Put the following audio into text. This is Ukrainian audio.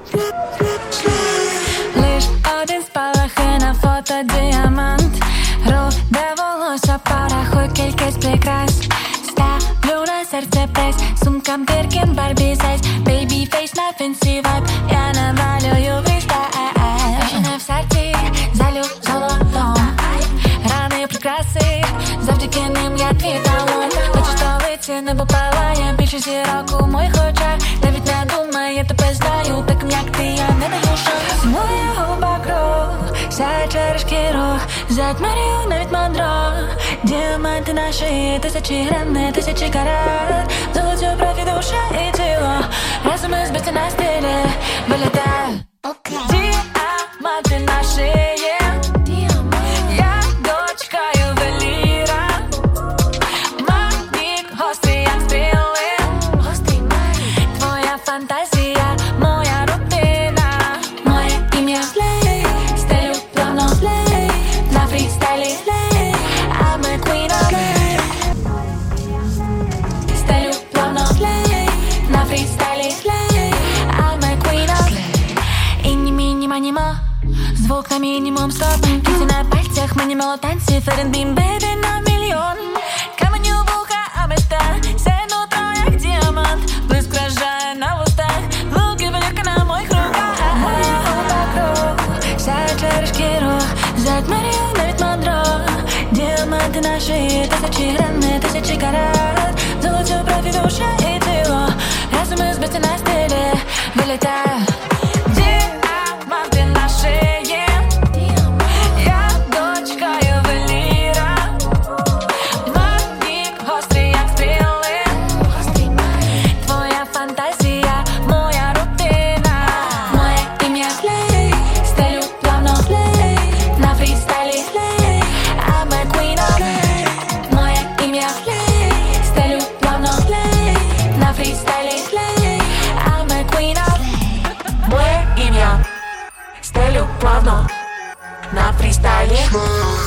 Лиш один спалах і на фото діамант. Руде волосся, порахуй кількість прикрас. Ставлю на серце прес, сумка Birkin, Barbie size. Baby face на fancy vibe, я намалюю фрістайл. Жіне в серці, залю золотом. Рани прикраси, завдяки ним я твій талон. Хочу столиці, небо палає, більше зірок у моїх очах. Навіть не думай, я тебе знаю, таким як ти, я не даю шанс. Моя губа кров, сяє через шкіру, затьмарюю навіть мандро. Діаманти на шиї, тисячі грам, тисячі карат. Золотю профі, душа і тіло, разом ми збиті на стилі. Вилітай. Діаманти на шиї, я дочка ювеліра. Магніт гострий, як стріли. Твоя фантазія, моя рутина. Моє ім'я Слей, стелю плавно Слей. На фрістайлі Слей, I'm a queen of Slay. Стелю плавно Слей, на фрістайлі Слей, I'm a queen of Slay. Інні, міні, манімо, звук на мінімум стоп. Кінці на пальцях, мені мело танці. Ференбім, бебі на мільйон. Каменю вуха, амета, все нутро, як діамант. Блиск вражає на вустах, луки велика на моїх руках. Моя губа кров, сяє через шкіру, затьмарюю навіть мандро. Діаманти на шиї, тисячі грам, тисячі карат. Золотю профі, душа і тіло, разом ми збиті на стилі. Вилітай. Діаманти на шиї, я дочка ювеліра. Магніт гострий, як стріли. Твоя фантазія, моя рутина. Моє ім'я Слей, стелю плавно Слей. На фрістайлі Слей, I'm a queen of Slay. Моє ім'я Слей, стелю плавно Слей. На фрістайлі Слей, I'm a queen of Slay. Моє ім'я, стелю плавно на фрістайлі.